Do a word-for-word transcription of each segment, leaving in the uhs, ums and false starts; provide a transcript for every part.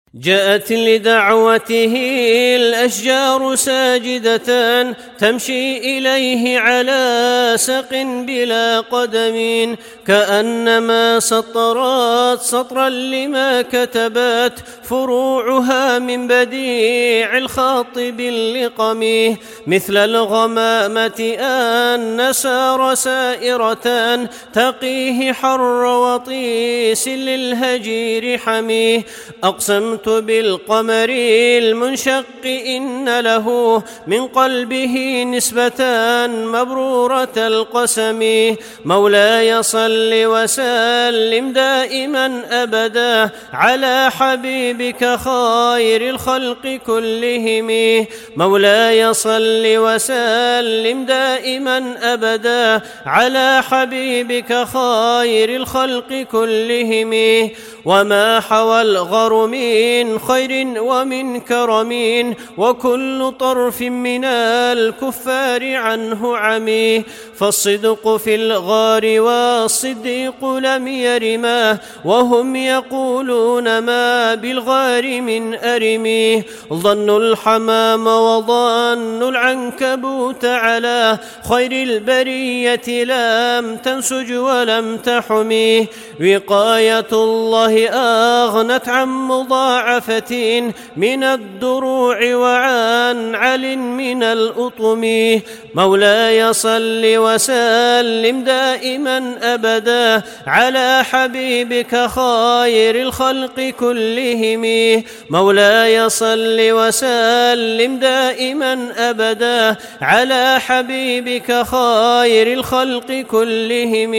جاءت لدعوته الأشجار ساجدة تمشي إليه على سق بلا قدم، كأنما سطرت سطرا لما كتبت فروعها من بديع الخط باللقم، مثل الغمامة أن سار سائرة تقيه حر وطيس للهجير حميه. أقسمت بالقمر المنشق إن له من قلبه نسبة مبرورة القسم. مولاي صل وسلم دائما أبدا على حبيبك خير الخلق كلهم. مولاي صل وسلم دائما أبدا على حبيبك خير الخلق كلهم. وما حوى الغر من خير ومن كرم، وكل طرف من الكفار عنه عمي. فالصدق في الغار والصديق لم يرما، وهم يقولون ما بالغار من أرمي. ظنوا الحمام وظنوا العنكبوت على خير البرية لم تنسج ولم تحمي. وقاية الله أغنت عن مضاعفة من الدروع وعن عل من الأطم. مولاي صل وسلم دائما أبدا على حبيبك خير الخلق كلهم. مولاي صل وسلم دائما أبدا على حبيبك خير الخلق كلهم.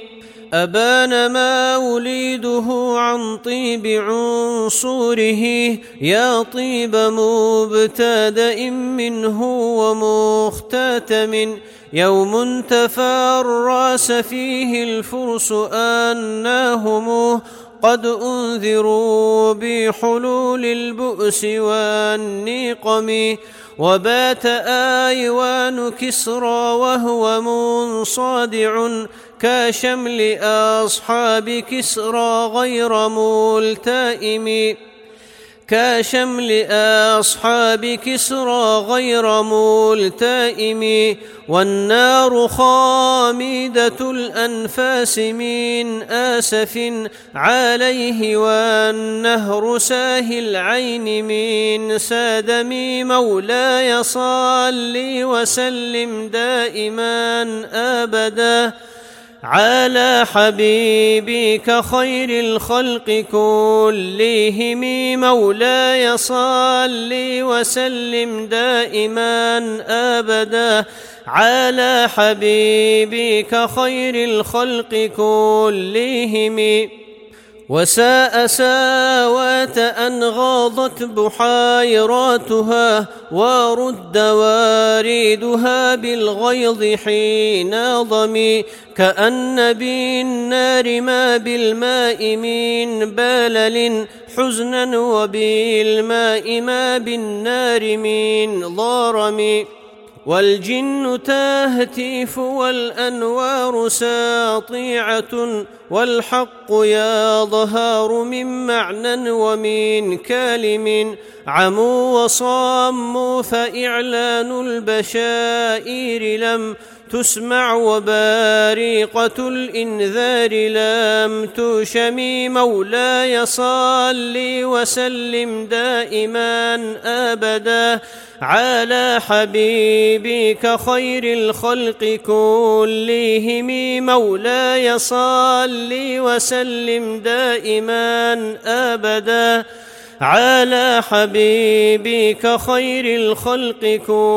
أبان ما وليده عن طيب عنصره، يا طيب مبتدأ منه ومختتم. يوم تفرس فيه الفرس أنهم قد أنذروا بحلول البؤس والنقم. وبات آيوان كسرى وهو منصادع كشمل أصحاب كسرى غير ملتئم. كشمل أصحاب كسرى غير ملتئم. والنار خامدة الأنفاس من آسف عليه، والنهر ساهي العين من سادم. مولاي صل وسلم دائما أبدا على حبيبك خير الخلق كلهم. مولاي صل وسلم دائما أبدا على حبيبك خير الخلق كلهم. وساء ساوات أن غاضت بحيراتها، ورد واردها بالغيظ حين ضمي. كأن بالنار ما بالماء من بلل حزنا، وبالماء ما بالنار من ضرم. والجن تهتف والأنوار ساطيعة، والحق يظهر من معنى ومن كلم. عموا وصاموا فإعلان البشائر لم تسمع، وبارقة الإنذار لم تشمي. مولاي صل وسلم دائما أبدا على حبيبك خير الخلق كلهم. مولاي صل وسلم دائما أبدا على حبيبك خير الخلق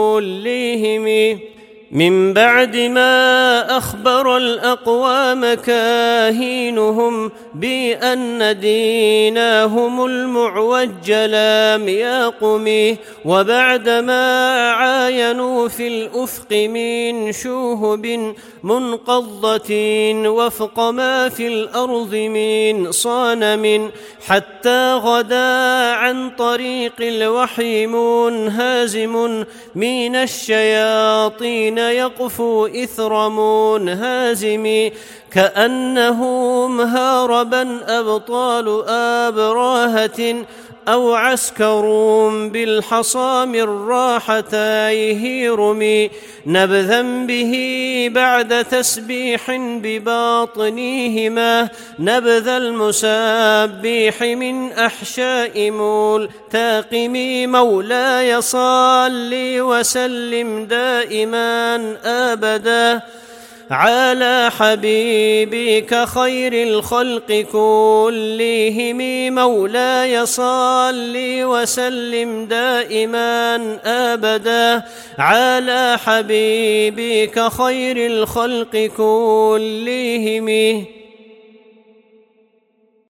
كلهم. من بعد ما أخبر الأقوام كاهينهم بأن دينهم المعوج لم يقم، وبعدما عاينوا في الأفق من شهب منقضة وفق ما في الأرض من صنم، حتى غدا عن طريق الوحي منهازم من الشياطين يقفو إثر منهازم. كأنهم هاربا أبطال أبراهة أو عسكر بالحصى من راحتيه رمي نبذا به بعد تسبيح بباطنيهما نبذ المسبح من أحشاء ملتقم مولاي صل وسلم دائما أبدا على حبيبك خير الخلق كلهم مولاي صل وسلم دائما أبدا على حبيبك خير الخلق كلهم.